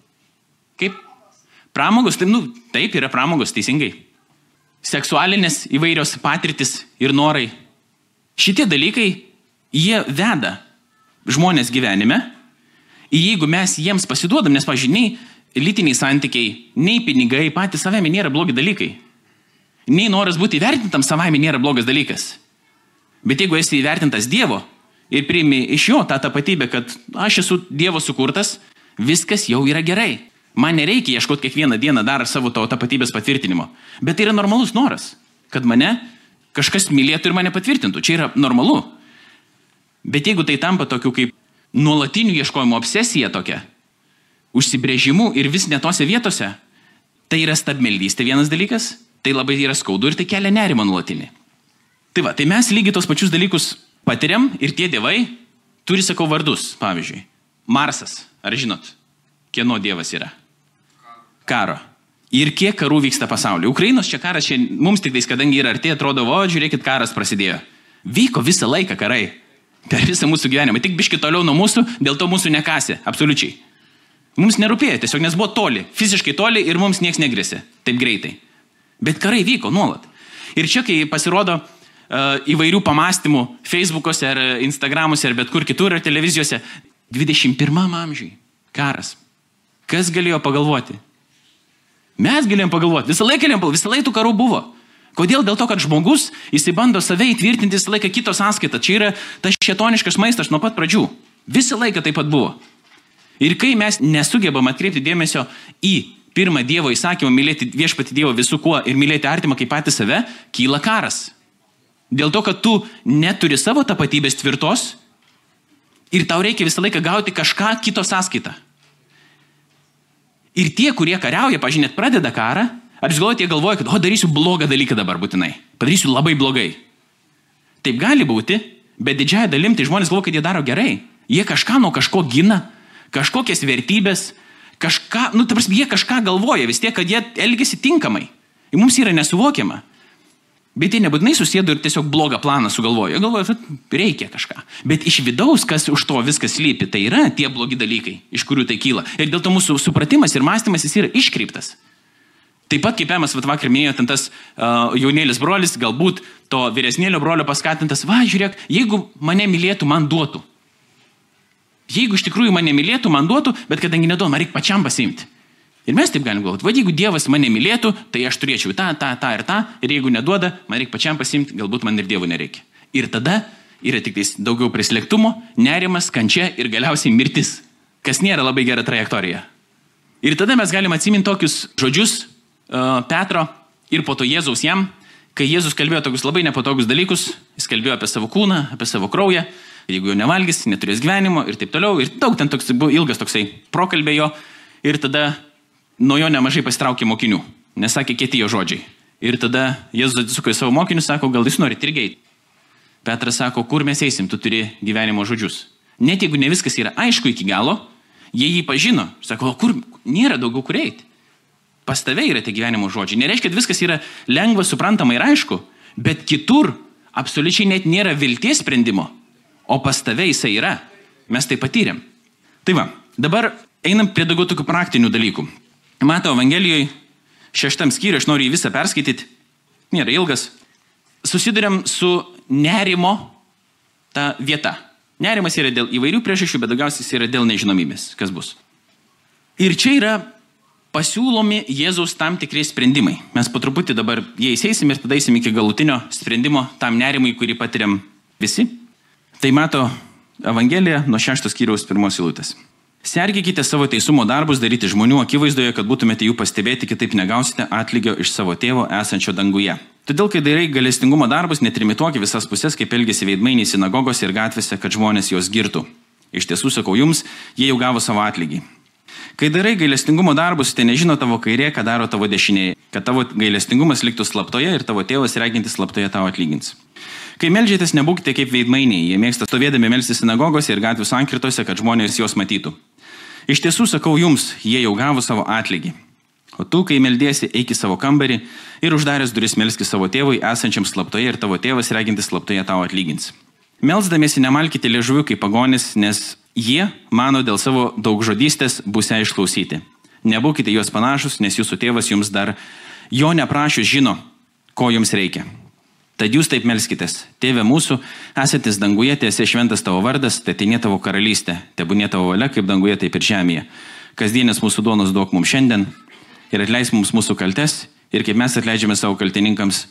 Kaip? Pramogos, taip, nu, taip yra pramogos, teisingai. Seksualinės įvairios patirtis ir norai. Šitie dalykai, jie veda žmonės gyvenime. Ir jeigu mes jiems pasiduodam, nes, pavyzdžiui, nei lytiniai santykiai, nei pinigai patys savami nėra blogi dalykai. Nei noras būti įvertintam savami nėra blogas dalykas. Bet jeigu esi įvertintas Dievo ir priimi iš jo tą tapatybę, kad aš esu Dievo sukurtas, viskas jau yra gerai. Man nereikia ieškoti kiekvieną dieną dar savo to tapatybės patvirtinimo. Bet tai yra normalus noras, kad mane kažkas mylėtų ir mane patvirtintų. Čia yra normalu. Bet jeigu tai tampa tokiu kaip nuolatiniu ieškojimo obsesija tokia, užsibrėžimu ir vis netose vietose, tai yra stabmeldystė vienas dalykas, tai labai yra skaudu ir tai kelia nerimą nuolatinį. Tai va, tai mes lygiai tos pačius dalykus patiriam ir tie dievai turi, sakau, vardus. Pavyzdžiui, Marsas, ar žinot, kieno dievas yra? Karo. Ir kiek karų vyksta pasaulyje. Ukrainos čia karas, čia mums tik tais, kadangi yra artėje, atrodo, o, žiūrėkit, karas prasidėjo. Vyko visą laiką karai. Per visą mūsų gyvenimą. Tik biški toliau nuo mūsų, dėl to mūsų nekasė. Absoliučiai. Mums nerūpėjo, tiesiog nes buvo toli. Fiziškai toli ir mums nieks negrėsė. Taip greitai. Bet karai vyko nuolat. Ir čia, kai pasirodo uh, įvairių pamastymų Facebook'ose ar Instagram'uose ar bet kur kitur ar televizijose, dvidešimt pirmam amžiui karas. Kas galėjo pagalvoti? Mes galėjom pagalvoti. Visą laiką galėjom pagalvoti. Visą laiką tų karų buvo. Kodėl? Dėl to, kad žmogus, jisai bando save įtvirtinti visą laiką kito sąskaitą. Čia yra tas šėtoniškas maistas nuo pat pradžių. Visą laiką taip pat buvo. Ir kai mes nesugebam atkreipti dėmesio į pirmą Dievo įsakymą, mylėti viešpatį Dievą visų kuo ir mylėti artimą kaip patį save, kyla karas. Dėl to, kad tu neturi savo tapatybės tvirtos ir tau reikia visą laiką gauti kažką kito sąskaitą. Ir tie, kurie kariauja, pažiūrėjau, net pradeda karą, ar jūs galvojate, jie galvoja, kad o, darysiu blogą dalyką dabar būtinai. Padarysiu labai blogai. Taip gali būti, bet didžiąją dalim tai žmonės galvoja, kad jie daro gerai. Jie kažką nuo kažko gina, kažkokias vertybės, kažką, nu, ta prasme, jie kažką galvoja vis tiek, kad jie elgiasi tinkamai. Ir mums yra nesuvokiama. Bet jie nebūtinai susėdo ir tiesiog blogą planą sugalvojo. Jie galvoja, kad reikia kažką. Bet iš vidaus, kas už to viskas slypi, tai yra tie blogi dalykai, iš kurių tai kyla. Ir dėl to mūsų supratimas ir mąstymas jis yra iškreiptas. Taip pat, kaip Emas vakar minėjo, ten tas uh, jaunėlis brolis, galbūt to vyresnėlio brolio paskatintas, va, žiūrėk, jeigu mane mylėtų, man duotų. Jeigu iš tikrųjų mane mylėtų, man duotų, bet kadangi neduodu, man reikia pačiam pasiimti. Ir mes taip galim galvoti, va, jeigu Dievas mane mylėtų, tai aš turėčiau tą, tą, tą ir tą, ir jeigu neduoda, man reikia pačiam pasiimti, galbūt man ir Dievo nereikia. Ir tada yra tik daugiau prislėgtumo, nerimas, kančia ir galiausiai mirtis, kas nėra labai gera trajektorija. Ir tada mes galim atsiminti tokius žodžius uh, Petro ir po to Jėzaus jam, kai Jėzus kalbėjo tokius labai nepatogus dalykus, jis kalbėjo apie savo kūną, apie savo kraują, jeigu jo nevalgys, neturės gyvenimo ir taip toliau. Ir daug ten toks, buvo ilgas toksai prokalbėjo ir tada nuo jo nemažai pasitraukė mokinių, nesakė kieti jo žodžiai. Ir tada Jėzus atsisuko į savo mokinius, sako, gal jūs norite irgi eiti. Petras sako, kur mes eisim, tu turi gyvenimo žodžius. Net jeigu ne viskas yra aišku iki galo, jie jį pažino. Sako, o kur nėra daugiau kur eiti. Pas tave yra tie gyvenimo žodžiai. Nereiškia, kad viskas yra lengva, suprantama ir aišku, bet kitur absoliučiai net nėra vilties sprendimo, o pas tave jisai yra. Mes tai patyrėm. Tai va, dabar einam prie daugiau tokių praktinių dalykų. Mato Evangelijoje šeštam skyriui, aš noriu jį visą perskaityti, nėra ilgas, susiduriam su nerimo ta vieta. Nerimas yra dėl įvairių priežasčių, bet daugiausiai yra dėl nežinomybės, kas bus. Ir čia yra pasiūlomi Jėzaus tam tikri sprendimai. Mes po truputį dabar jais eisim ir tada eisim iki galutinio sprendimo tam nerimui, kurį patiriam visi. Tai Mato Evangelija nuo šešto skyriaus pirmos eilutės. Sergėkite savo teisumo darbus daryti žmonių akivaizdoje, kad būtumėte jų pastebėti, kitaip negausite atlygio iš savo tėvo esančio danguje. Todėl, kai darai gailestingumo darbus, netrimituok visas pusės, kaip elgėsi veidmainiai sinagogose ir gatvėse, kad žmonės juos girtų. Iš tiesų, sakau jums, jie jau gavo savo atlygį. Kai darai gailestingumo darbus, tai nežino tavo kairė, ką daro tavo dešinė, kad tavo gailestingumas liktų slaptoje ir tavo tėvas regintis slaptoje tau atlygins. Kai meldžiatės, nebūkite kaip veidmainiai, jie mėgsta stovėdami melstis sinagogose ir gatvių sankirtose, kad žmonės juos matytų. Iš tiesų, sakau jums, jie jau gavo savo atlygį. O tu, kai meldiesi, eik į savo kambarį ir uždaręs duris melski savo tėvui esančiam slaptoje ir tavo tėvas regintis slaptoje tau atlygins. Melsdamiesi nemalkite liežuvių kaip pagonis, nes jie mano dėl savo daugžodystės būsią išklausyti. Nebūkite juos panašus, nes jūsų tėvas jums dar jo neprašius žino, ko jums reikia. Tad jūs taip melskitės. Tėve mūsų, esantis danguje, tiesiai šventas tavo vardas, tebūnie tavo karalystė, tebūnie tavo valia, kaip danguje, taip ir žemėje. Kasdienės mūsų duonos duok mums šiandien ir atleisk mums mūsų kaltes, ir kaip mes atleidžiame savo kaltininkams,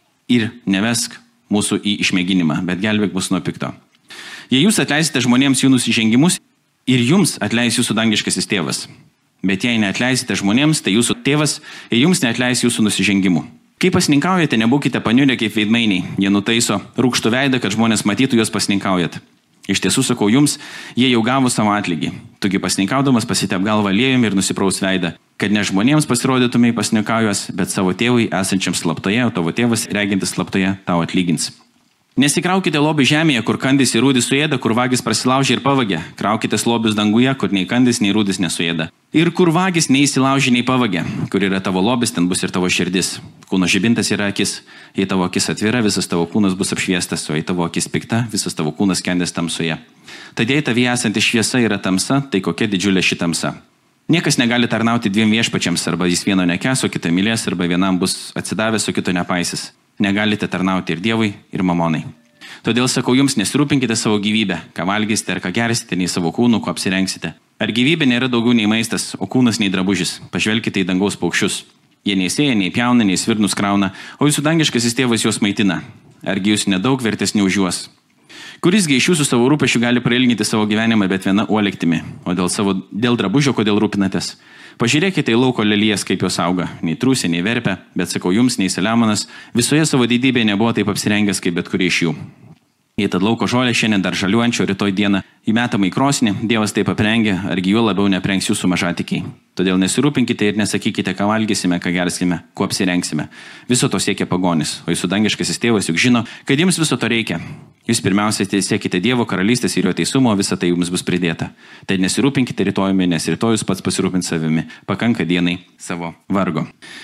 ir nevesk mūsų į išmėginimą, bet gelbėk mus nuo pikto. Jei jūs atleisite žmonėms jų nusižengimus, ir jums atleis jūsų dangiškasis tėvas. Bet jei neatleisite žmonėms, tai jūsų tėvas ir jums neatleis jūsų nusižengimų. Kai pasninkaujate, nebūkite paniurę kaip veidmainiai. Jie nutaiso rūkštų veidą, kad žmonės matytų, juos pasninkaujat. Iš tiesų, sakau jums, jie jau gavo savo atlygį. Tugi pasninkaudamas pasitep galvą aliejumi ir nusipraus veidą, kad ne žmonėms pasirodytumai pasninkaujas, bet savo tėvui esančiam slaptoje, o tavo tėvas regintis slaptoje tau atlygins. Nesikraukite lobių žemėje, kur kandis ir rūdis suėda, kur vagis prasilaužia ir pavagia. Kraukite lobius danguje, kur nei kandis, nei rūdis nesuėda. Ir kur vagis neįsilaužia, nei pavagia. Kur yra tavo lobis, ten bus ir tavo širdis. Kūno žibintas yra akis. Jei tavo akis atvira, visas tavo kūnas bus apšviestas, o jei tavo akis pikta, visas tavo kūnas skendės tamsoje. Tad jei tavyje esanti šviesa yra tamsa, tai kokia didžiulė ši tamsa. Niekas negali tarnauti dviem viešpačiams, arba jis vieno nekęs, o kitą mylės, arba vienam bus atsidavęs, o kito nepaisys. Negalite tarnauti ir Dievui, ir mamonai. Todėl sakau jums, nesirūpinkite savo gyvybę, ką valgysite ar ką gersite, nei savo kūnų, ko apsirengsite. Ar gyvybė nėra daugiau nei maistas, o kūnas nei drabužis? Pažvelkite į dangaus paukščius. Jie nei sėja, nei pjauna, nei svirnus krauna, o jūsų dangiškasis tėvas juos maitina. Argi jūs nedaug vertesni už juos? Kurisgi iš jūsų savo rūpesčių gali prailginti savo gyvenimą, bet viena uoliktimi, o dėl, savo, dėl drabužio, kodėl rūpinatės? Pažiūrėkite į lauko lelijas, kaip jos auga, nei trūsė, nei verpia, bet sakau jums, nei Saliamonas, visoje savo didybėje nebuvo taip apsirengęs, kaip bet kuri iš jų. Jei tad lauko žolė šiandien dar žaliuojančio, rytoj dieną įmetama į krosnį, Dievas taip aprengė, argi juo labiau neprengs jūsų mažatikiai. Todėl nesirūpinkite ir nesakykite, ką valgysime, ką gersime, kuo apsirengsime. Viso to siekia pagonis, o jūsų dangiškasis tėvas juk žino, kad jums viso to reikia. Jūs pirmiausia siekite Dievo karalystės ir jo teisumo, visa tai jums bus pridėta. Tai nesirūpinkite rytojumi, nes rytojus pats pasirūpins savimi, pakanka dienai savo vargo.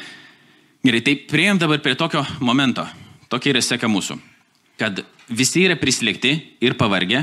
Gerai, tai priėjom dabar prie tokio momento, tokia yra seka mūsų, kad visi yra prislėgti ir pavargę,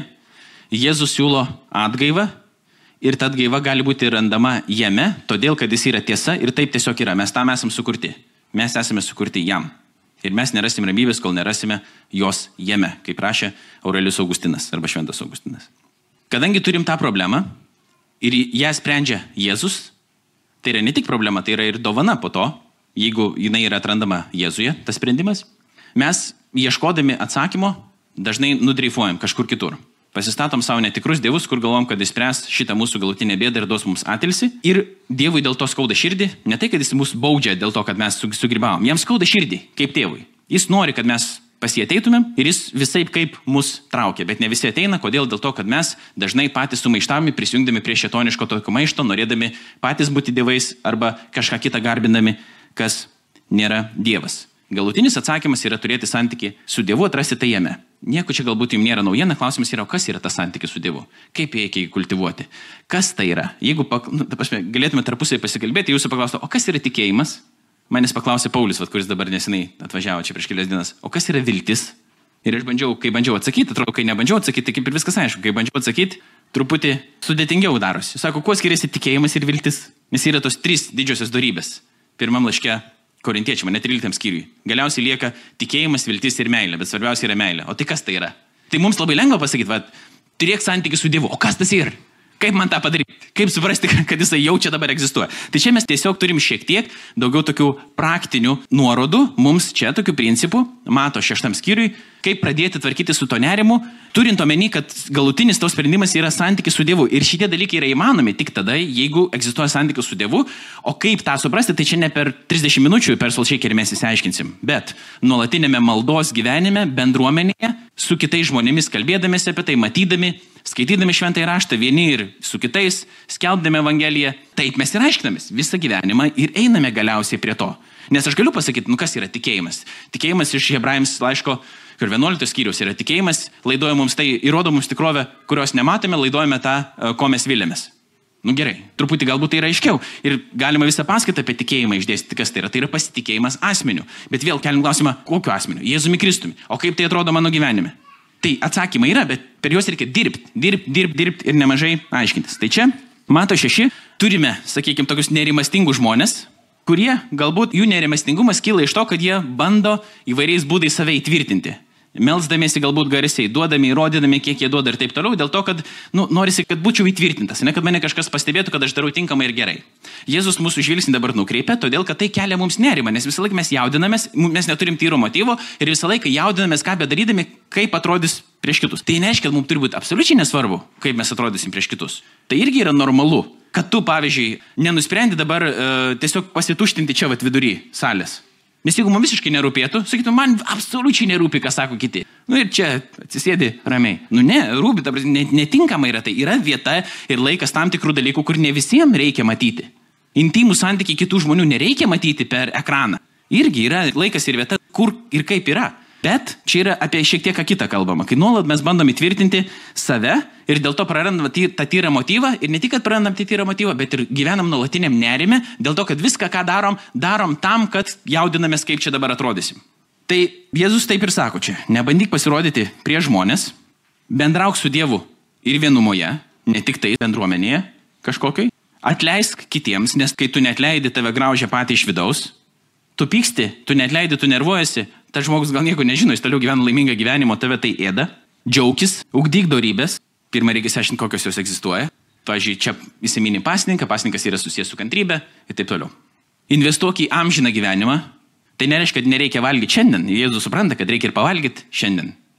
Jėzus siūlo atgaivą ir ta atgaiva gali būti randama jame, todėl kad jis yra tiesa ir taip tiesiog yra. Mes tam esame sukurti. Mes esame sukurti jam. Ir mes nerasim ramybės, kol nerasime jos jame, kaip rašė Aurelijus Augustinas arba Šventas Augustinas. Kadangi turim tą problemą ir ją sprendžia Jėzus, tai yra ne tik problema, tai yra ir dovana po to, jeigu jinai yra atrandama Jėzuje, tas sprendimas, mes ieškodami atsakymo dažnai nudreifuojam kažkur kitur. Pasistatom savo netikrus dievus, kur galvom, kad išspręs šitą mūsų galutinę bėdą ir duos mums atilsį. Ir Dievui dėl to skauda širdį, ne tai, kad jis mus baudžia dėl to, kad mes sugrybavom. Jam skauda širdį, kaip tėvui. Jis nori, kad mes pas jį ateitumėm ir jis visaip kaip mus traukia. Bet ne visi ateina, kodėl? Dėl to, kad mes dažnai patys sumaištami, prisijungdami prie šėtoniško tokio maišto, norėdami patys būti dievais arba kažką kitą garbindami, kas nėra Dievas. Galutinis atsakymas yra turėti santykį su Dievu, atrasti tai jame. Nieko čia galbūt jums nėra naujiena, klausimas yra, o kas yra tas santykis su Dievu? Kaip reikia jį kultivuoti? Kas tai yra? Jeigu pak, nu, pašmė, galėtume tarpusai pasikalbėti, jūsų paklaustų, o kas yra tikėjimas? Manęs paklausė Paulius, vat, kuris dabar nesenai atvažiavo čia prieš kelias dienas. O kas yra viltis? Ir aš bandžiau, kai bandžiau atsakyti, atrodo, kai nebandžiau atsakyti, tai kaip ir viskas aišku. Kai bandžiau atsakyti, truputį sudėtingiau darosi. Sako, kuo skiriasi tikėjimas ir viltis? Nes yra tos trys didžiosios dorybės. Pirmam laiške Korintiečiam, net tryliktam skyriui. Galiausiai lieka tikėjimas, viltis ir meilė, bet svarbiausia yra meilė. O tai kas tai yra? Tai mums labai lengva pasakyti, va, turėk santykį su Dievu. O kas tas yra? Kaip man tą padaryti? Kaip suprasti, kad jisai jau čia dabar egzistuoja? Tai čia mes tiesiog turim šiek tiek daugiau tokių praktinių nuorodų, mums čia tokių principų, mato šeštam skyriui, kaip pradėti tvarkyti su to nerimu, turint omeny, kad galutinis tavo sprendimas yra santykis su Dievu. Ir šitie dalykai yra įmanomi tik tada, jeigu egzistuoja santykis su Dievu. O kaip tą suprasti, tai čia ne per trisdešimt minučių per Solšeikerį mes įsiaiškinsim. Bet nuolatinėme maldos gyvenime, bendruomenėje, su kitais žmonėmis kalbėdamėsi apie tai, matydami, skaitydami šventąjį raštą vieni ir su kitais, skelbdami Evangeliją, taip mes ir aiškinamės visą gyvenimą ir einame galiausiai prie to. Nes aš galiu pasakyti, nu kas yra tikėjimas. Tikėjimas iš Hebrajams laiško, kur vienuoliktas skyrius yra tikėjimas, laiduoja mums tai, įrodo mums tikrovę, kurios nematome, laiduojame tą, ko mes vilėmės. Nu gerai, truputį galbūt tai yra aiškiau. Ir galima visą paskaitą apie tikėjimą išdėstyti, kas tai yra. Tai yra pasitikėjimas asmeniu. Bet vėl keliam klausimą, kokiu asmeniu? Jėzumi Kristumi. O kaip tai atrodo mano gyvenime? Tai atsakymai yra, bet per juos reikia dirbti, dirbti, dirbti, dirbti ir nemažai aiškintis. Tai čia, mato šeši, turime, sakykime, tokius nerimastingus žmonės, kurie galbūt jų nerimastingumas kyla iš to, kad jie bando įvairiais būdais save įtvirtinti. Melsdamiesi galbūt garsiai, duodami, įrodydami, kiek jie duoda ir taip toliau, dėl to, kad nu, norisi, kad būčiau įtvirtintas, ne kad mane kažkas pastebėtų, kad aš darau tinkamai ir gerai. Jėzus mūsų žvilgsnį dabar nukreipia, todėl kad tai kelia mums nerimą, nes visą laiką mes jaudinamės, mes neturim tyro motyvo ir visą laiką jaudinamės, ką bedarydami, kaip atrodys prieš kitus. Tai nereiškia, kad mums turi būti absoliučiai nesvarbu, kaip mes atrodysim prieš kitus. Tai irgi yra normalu, kad tu, pavyzdžiui, nenusprendi dabar e, tiesiog pasituštinti čia vat vidury salės. Nes jeigu man visiškai nerūpėtų, sakytum, man absoliučiai nerūpi, ką sako kiti. Nu ir čia atsisėdi ramiai. Nu ne, rūpi, netinkama yra tai. Yra vieta ir laikas tam tikrų dalykų, kur ne visiems reikia matyti. Intimų santykių kitų žmonių nereikia matyti per ekraną. Irgi yra laikas ir vieta, kur ir kaip yra. Bet čia yra apie šiek tiek kitą kalbama, kai nuolat mes bandom įtvirtinti save ir dėl to prarandam tą tyrą motyvą ir ne tik, kad prarandam tą tyrą motyvą, bet ir gyvenam nuolatiniam nerime, dėl to, kad viską, ką darom, darom tam, kad jaudinamės, kaip čia dabar atrodysim. Tai Jėzus taip ir sako čia, nebandyk pasirodyti prieš žmonės, bendrauk su Dievu ir vienumoje, ne tik tai bendruomenėje kažkokiai, atleisk kitiems, nes kai tu neatleidi, tave graužia patį iš vidaus, tu pyksti, tu neatleidi, tu nervuojasi, tas žmogus gal nieko nežino, jis toliau gyvena laimingą gyvenimą, tave tai ėda, džiaukis, ugdyk dorybės, pirmą reikia išsiaiškinti, kokios jos egzistuoja. Pavyzdžiui, čia įsiminė pasninką, pasninkas yra susijęs su kantrybė ir taip toliau. Investuok į amžiną gyvenimą, tai nereiškia, kad nereikia valgyti šiandien. Jėzus supranta, kad reikia ir pavalgyti šiandien.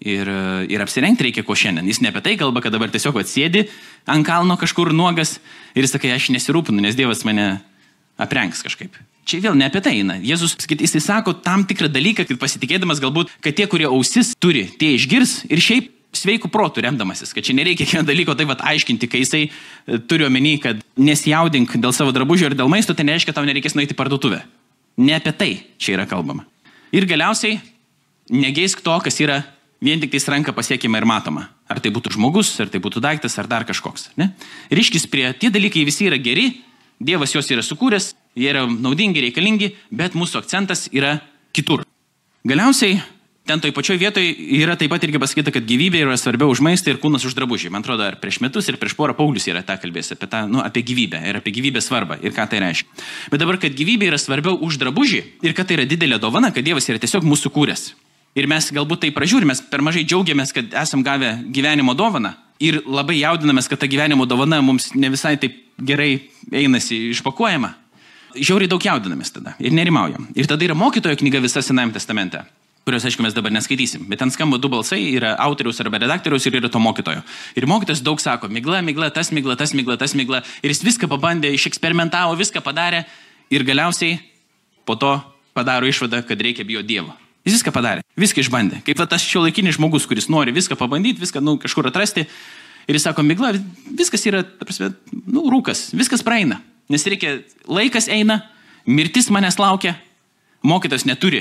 ir, ir apsirengti reikia ko šiandien. Jis ne apie tai kalba, kad dabar tiesiog atsėdi ant kalno kažkur nuogas ir jis sakai, aš nesirūpinu, nes Dievas mane aprengs kažkaip. Čia vėl ne apie tai eina. Jėzus, jisai sako tam tikrą dalyką, kad pasitikėdamas galbūt, kad tie, kurie ausis turi, tie išgirs ir šiaip sveikų protų remdamasis, kad čia nereikia kiekvieno dalyko taip pat aiškinti, kai jisai turi omeny, kad nesijaudink dėl savo drabužio ir dėl maisto, tai nereiškia, tau nereikės nueiti į parduotuvę. Ne apie tai čia yra kalbama. Ir galiausiai negeisk to, kas yra vien tik tais ranka pasiekima ir matoma. Ar tai būtų žmogus, ar tai būtų daiktas, ar dar kažkoks. Ne? Ryškis prie tie dalykai visi yra geri, Dievas juos yra sukūręs, jie yra naudingi, reikalingi, bet mūsų akcentas yra kitur. Galiausiai, ten toj pačioj vietoj yra taip pat irgi pasakyta, kad gyvybė yra svarbiau už maistą ir kūnas už drabužį. Man atrodo, ar prieš metus ir prieš porą Paulius yra tą kalbėjęs apie, tą, nu, apie gyvybę ir apie gyvybės svarbą ir ką tai reiškia. Bet dabar, kad gyvybė yra svarbiau už drabužį ir kad tai yra didelė dovana, kad Dievas yra tiesiog mūsų kūręs. Ir mes galbūt tai pražiūrime, mes per mažai džiaugiamės, kad esam gavę gyvenimo dovaną ir labai jaudinamės, kad ta gyvenimo dovana mums ne visai taip gerai einasi išpakuojama. Žiauriai daug jaudinamės tada ir nerimaujam. Ir tada yra mokytojo knyga visa Senajame testamente, kurios, aišku, mes dabar neskaitysim. Bet ten skamba du balsai, yra autoriaus arba redaktoriaus ir yra to mokytojo. Ir mokytojas daug sako, migla, migla, tas migla, tas migla, tas migla. Ir jis viską pabandė, išeksperimentavo, viską padarė ir galiausiai po to padaro išvadą, kad reikia bijoti Dievo. Jis viską padarė, viską išbandė. Kaip va, tas šiuolaikinis žmogus, kuris nori viską pabandyti, viską nu, kažkur atrasti. Ir jis sako, migla, viskas yra, prasme, nu, rūkas, viskas praeina. Nes reikia, laikas eina, mirtis manęs laukia, mokytojas neturi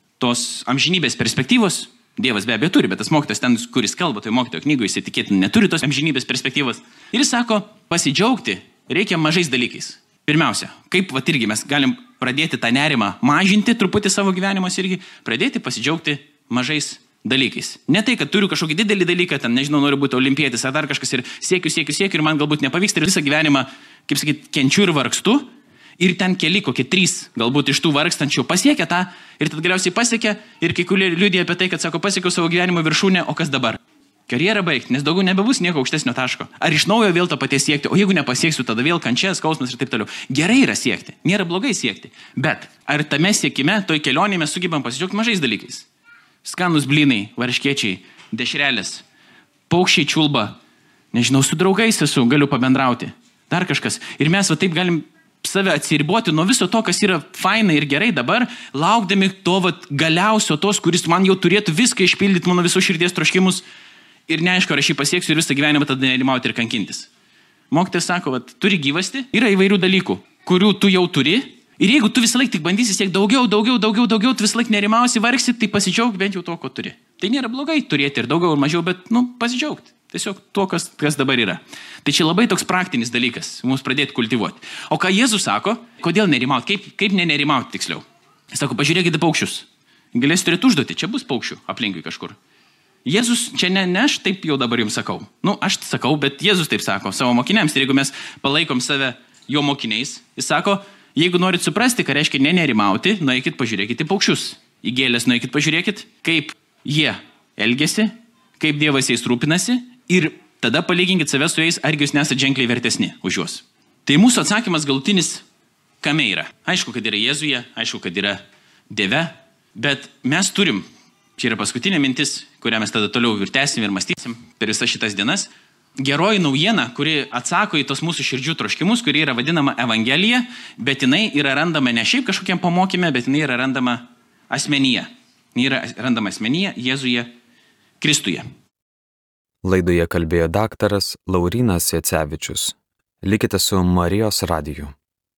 tos amžinybės perspektyvos. Dievas be abejo turi, bet tas mokytojas ten, kuris kalba, tai mokytojo knygoje jis tikėtina neturi tos amžinybės perspektyvos. Ir jis sako, pasidžiaugti reikia mažais dalykais. Pirmiausia, kaip va irgi mes galim pradėti tą nerimą mažinti truputį savo gyvenimus irgi, pradėti pasidžiaugti mažais dalykais. Ne tai, kad turiu kažkokį didelį dalyką, ten, nežinau, noriu būti olimpietis ar dar kažkas ir siekiu, siekiu, siekiu ir man galbūt nepavyksta ir visą gyvenimą, kaip sakyt, kenčiu ir vargstu ir ten keli kokie trys, galbūt iš tų vargstančių pasiekia tą ir tad galiausiai pasiekia ir kai kurie liudija apie tai, kad sako, pasiekiau savo gyvenimo viršūnę, o kas dabar? Karjerą baigti, nes daugiau nebebus nieko aukštesnio taško. Ar iš naujo vėl to paties siekti, o jeigu nepasieksiu, tada vėl kančia, skausmas ir taip toliau. Gerai yra siekti, nėra blogai siekti. Bet ar tame siekime, toj kelionėje mes sugebam pasidžiaugti mažais dalykais? Skanus blynai, varškiečiai, dešrelės, paukščiai čiulba, nežinau, su draugais esu, galiu pabendrauti, dar kažkas. Ir mes va taip galim save atsiriboti nuo viso to, kas yra faina ir gerai dabar, laukdami to va galiausio tos, kuris man jau turėtų viską išpildyti mano visų širdies troškimus. Ir neaišku, ar aš jį pasieksiu ir visą gyvenimą tada nerimauti ir kankintis. Mokytojas sako, kad turi gyvasti, yra įvairių dalykų, kurių tu jau turi. Ir jeigu tu visą laiką tik bandysi siekti daugiau, daugiau, daugiau, daugiau, tu visą laiką nerimausi, vargsi, tai pasidžiaug bent jau to, ko turi. Tai nėra blogai turėti ir daugiau ir mažiau, bet, nu, pasidžiaugti. Tiesiog to, kas, kas dabar yra. Tai čia labai toks praktinis dalykas, mums pradėti kultivuoti. O ką Jėzus sako, kodėl nerimauti, kaip, kaip nenerimauti tiksliau? Jis sako, pažiūrėkite paukščius. Galėsite turėti užduoti, čia bus paukščių aplinkui kažkur. Jėzus, čia ne, ne aš taip jau dabar jums sakau. Nu, aš sakau, bet Jėzus taip sako savo mokiniams. Ir jeigu mes palaikom save jo mokiniais, jis sako, jeigu norit suprasti, ką reiškia nenerimauti, nueikit pažiūrėkit į paukščius. Į gėlės nueikit pažiūrėkit, kaip jie elgiasi, kaip Dievas jais rūpinasi ir tada palyginkit save su jais, argi jūs nesate ženkliai vertesni už juos. Tai mūsų atsakymas galutinis kame yra. Aišku, kad yra Jėzuje, aišku, kad yra Dieve, bet mes turim. Čia yra paskutinė mintis, kurią mes tada toliau ir tęsim ir mąstysim per visas šitas dienas. Geroji naujiena, kuri atsako į tos mūsų širdžių troškimus, kuri yra vadinama Evangelija, bet jinai yra randama ne šiaip kažkokiam pamokyme, bet jinai yra randama asmenyje. Jinai yra randama asmenyje, Jėzuje, Kristuje. Laidoje kalbėjo daktaras Laurynas Jacevičius. Likite su Marijos radiju.